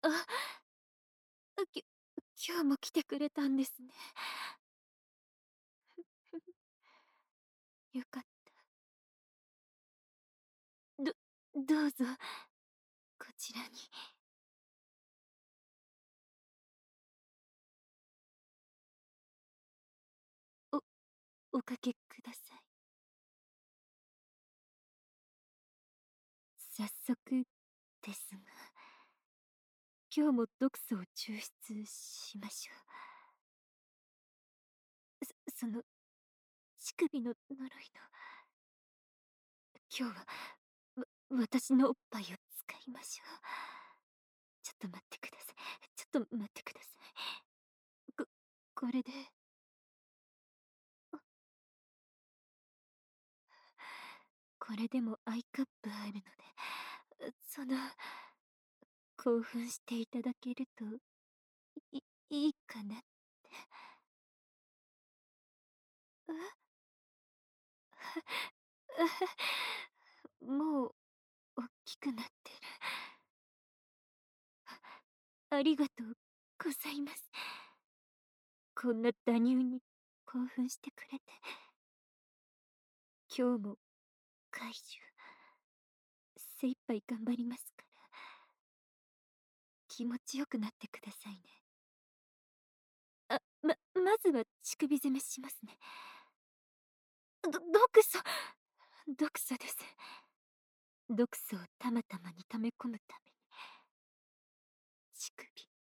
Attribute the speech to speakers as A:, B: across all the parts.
A: あ、き今日も来てくれたんですね。よかった。どうぞ、こちらに。おおかけください。早速ですが、今日も毒素を抽出しましょう。その乳首の呪いの、今日は私のおっぱいを使いましょう。ちょっと待ってください。ちょっと待ってください。これで、これでもアイカップあるので、興奮していただけるといいかなって。もう大きくなってる。ありがとうございます。こんな打乳に興奮してくれて。今日も怪獣精一杯頑張りますから、気持ちよくなってくださいね。まずは乳首攻めしますね。毒素です。毒素をたまたまに溜め込むために。乳首、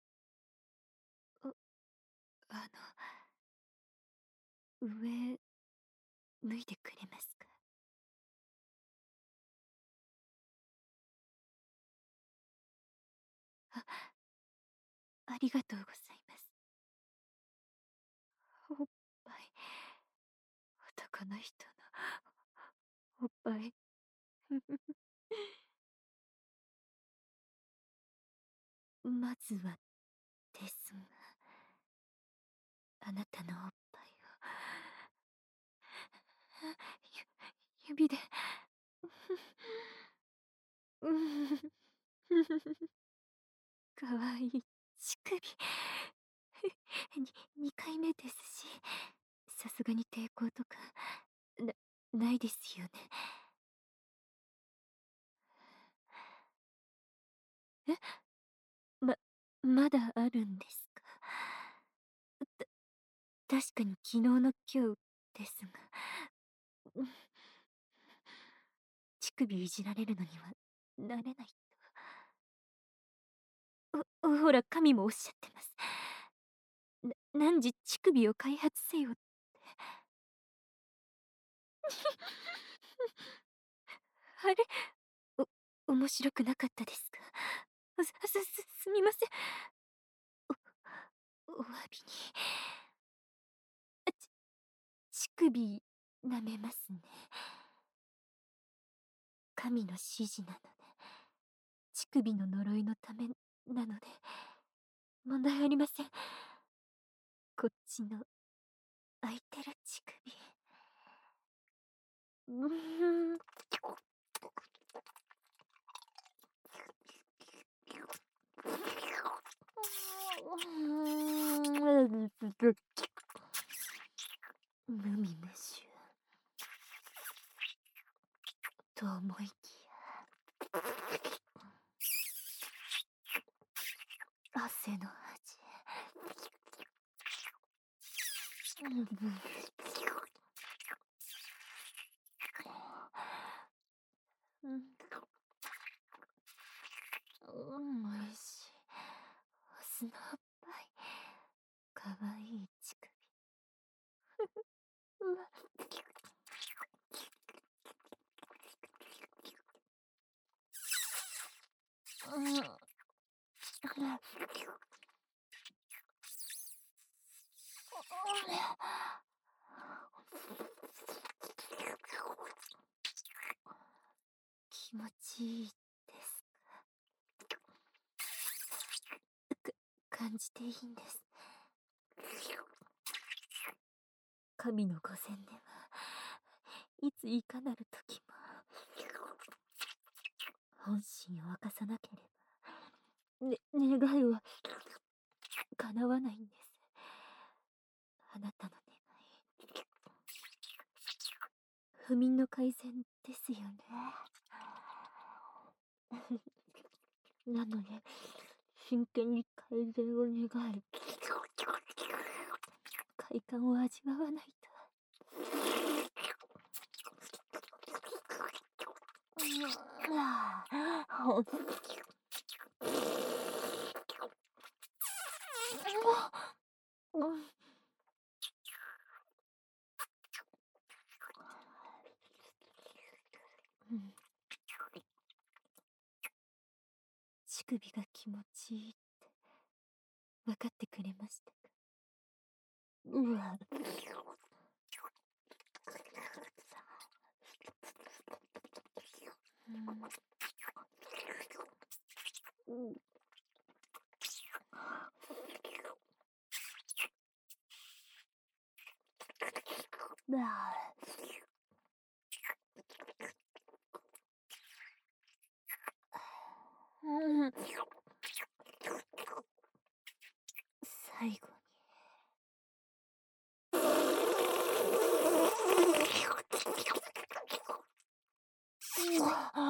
A: あ上脱いでくれますか？あありがとうございます。おっぱい、男の人のおっぱい。まずはですが、あなたのおっぱいを指でかわいい乳首。2回目ですし、さすがに抵抗とかなないですよね。えままだあるんですか？確かに昨日の今日ですが、乳首いじられるのには慣れないと。ほら神もおっしゃってます。汝乳首を開発せよって。あれ、面白くなかったですか？すみません。お詫びに。乳首舐めますね。神の指示なので、乳首の呪いのためなので、問題ありません。こっちの空いてる乳首。うーん。無味無臭と思いきや、汗の味。おいしい。オスのおっぱい。かわいい乳首。うわ。気持ちいいですか？感じていいんです。神の御前ではいついかなる時も本心を明かさなければ願いは叶わないんです。あなたの願い。不眠の改善ですよね。なので、真剣に改善を願い、快感を味わわないと。乳首が気持ちいいって分かってくれましたか？うわ。うん。うん。最後に。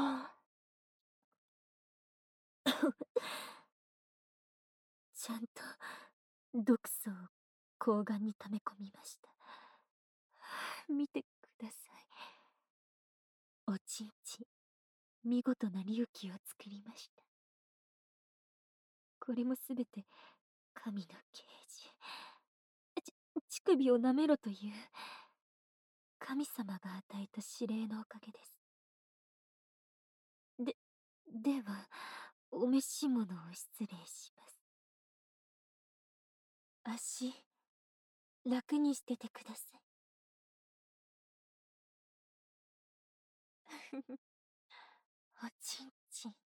A: ちゃんと毒素を睾丸に溜め込みました。見てください。おちんちん、見事な隆起を作りました。これもすべて神の啓示。乳首を舐めろという神様が与えた指令のおかげです。では、お召し物を失礼します。足、楽にしててください。おちんちん。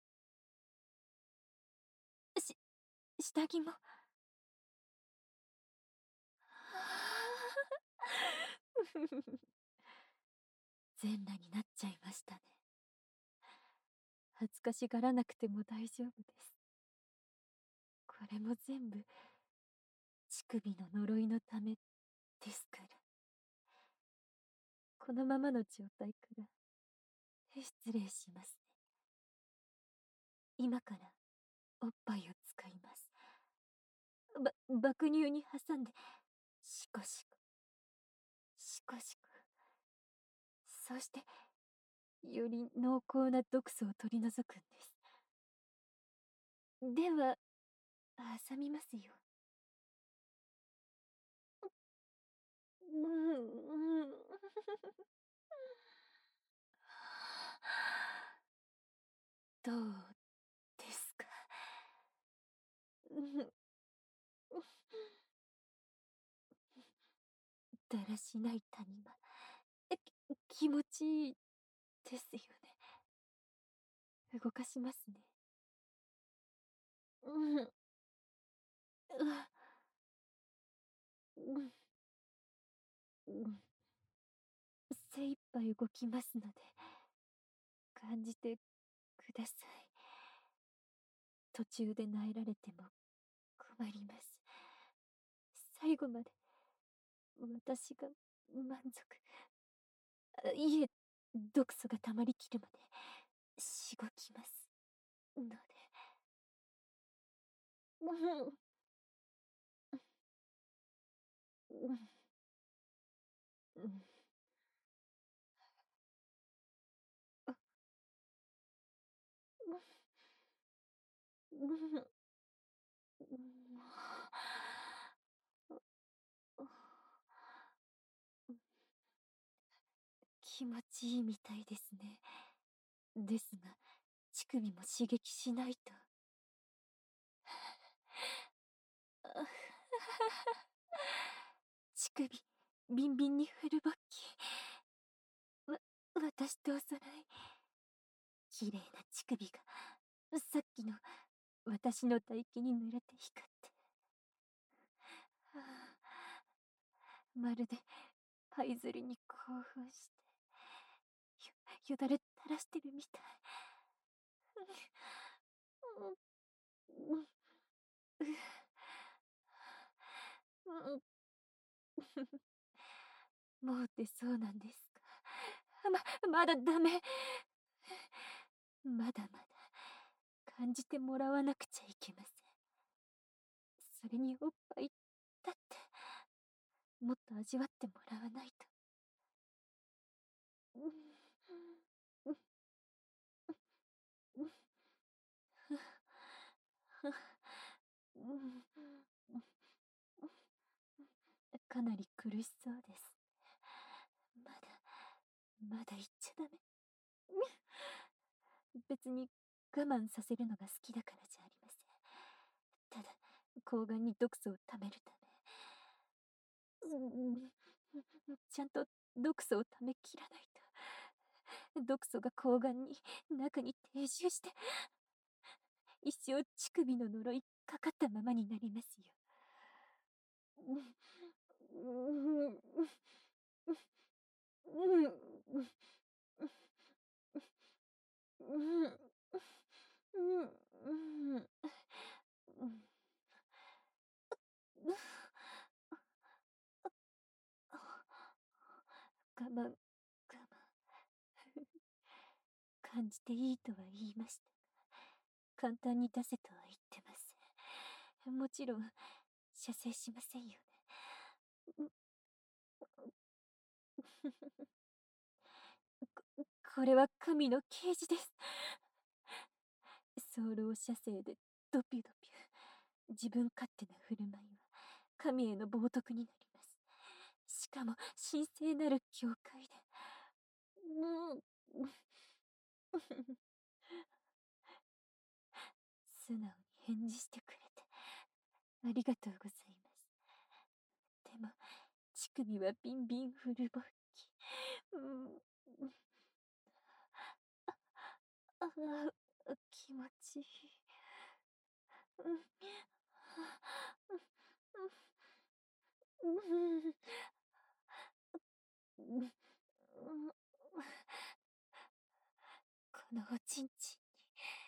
A: 下着も。全裸になっちゃいましたね。恥ずかしがらなくても大丈夫です。これも全部、乳首の呪いのためですから。このままの状態から、失礼しますね。今から、おっぱいを使います。爆乳に挟んで、シコシコ、シコシコ。そして、より濃厚な毒素を取り除くんです。では、挟みますよ。どうですか？だらしない谷間。気持ちいいですよね。動かしますね。うん。うわ。うん。うん。精一杯動きますので、感じてください。途中で萎えられても困ります。最後まで私が満足。いえ、毒素が溜まりきるまでしごきますので。うん。うん。うん。うん。気持ちいいみたいですね。ですが、乳首も刺激しないと。乳首、ビンビンにフル勃起。私とおさらい。綺麗な乳首が、さっきの私の唾液に濡れて光って。はあ、まるで、這いずりに興奮して、よだれ垂らしてるみたい。 もう出そうなんですか。まだダメ。まだまだ感じてもらわなくちゃいけません。それにおっぱいだってもっと味わってもらわないと。うんうんうんうんかなり苦しそうです。まだ言っちゃダメ。別に我慢させるのが好きだからじゃありません。ただ、睾丸に毒素を溜めるため。ちゃんと毒素を溜めきらないと。毒素が睾丸に中に定住して、一生乳首の呪いかかったままになりますよ。我慢、我慢。感じていいとは言いましたが、簡単に出せとは言ってません。もちろん、射精しませんよね。これは神の啓示です。早漏射精でドピュドピュ。自分勝手な振る舞いは神への冒涜になります。しかも神聖なる教会で。素直に返事してくれてありがとうございます。でも乳首はビンビンフルボッキ。ああ、気持ちいい。このおちんちんに。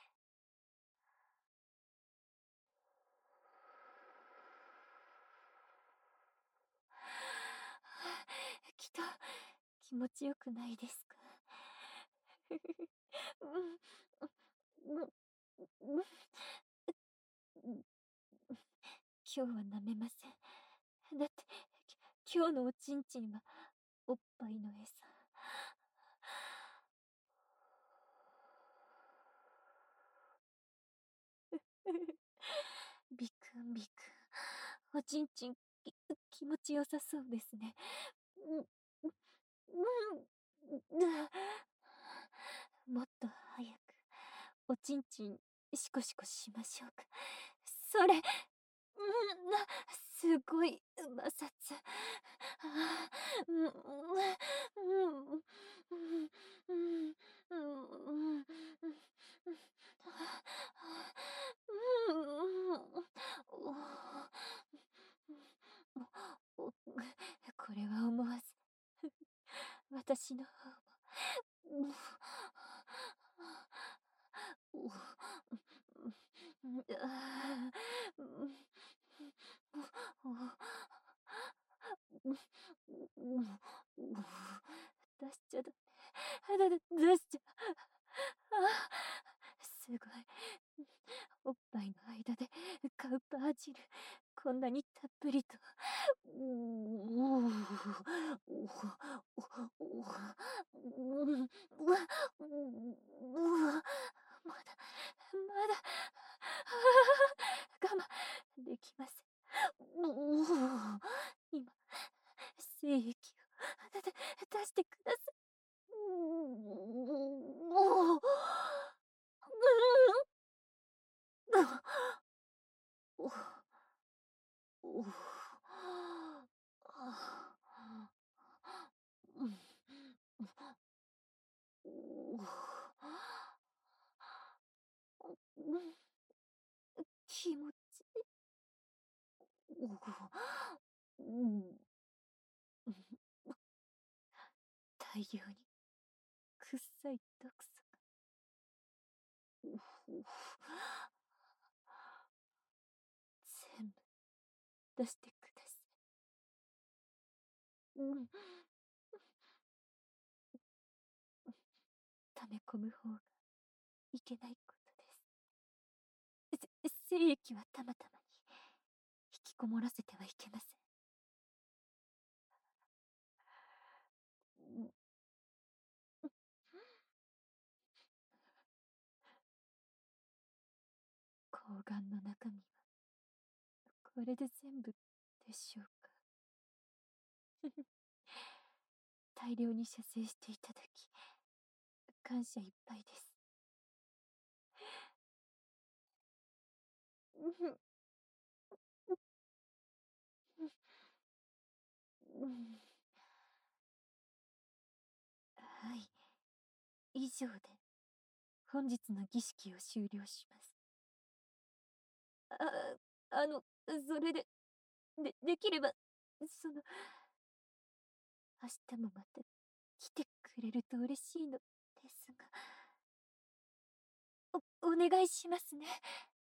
A: きっと気持ちよくないですか。今日は舐めません。だって今日のおちんちんはおっぱいの餌。ビクンビクン。おちんちん気持ちよさそうですね。もっと早くおちんちんシコシコしましょうか。それ、すごいうまさつ。これは思わず私の方も。出しちゃダメ。出しちゃ。すごい。おっぱいの間でカウパー汁、こんなにたっぷりと。まだ、まだ、我慢できません。今、精液を出してください。気持ちいい。大量に臭い毒素が全部出してください。 うん。溜め込む方がいけないことです。精液はたまたまに引きこもらせてはいけません。うん。睾丸の中身はこれで全部でしょうか。大量に射精していただき、感謝いっぱいです。うん。うん。はい。以上で本日の儀式を終了します。それで、できれば、その、明日もまた来てくれると嬉しいのですが、お願いしますね。